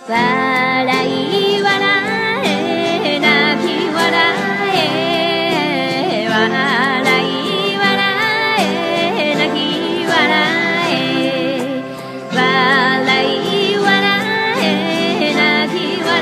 笑い笑え泣き笑え笑い笑え泣き笑え笑い笑え泣き笑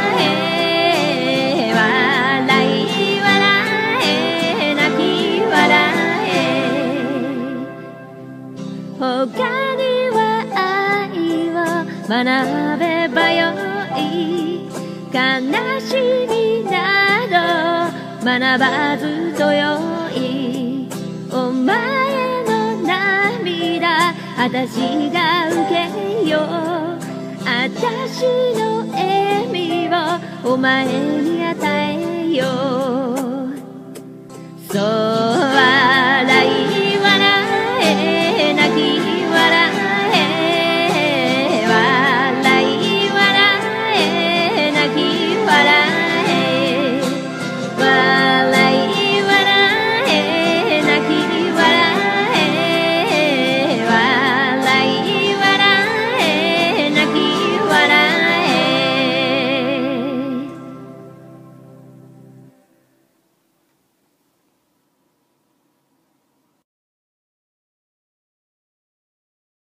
え笑い笑え泣き笑え他には愛を学べばよい悲しみなど学ばずとよいお前の涙あたしが受けようあたしの笑みをお前に与えようそう笑い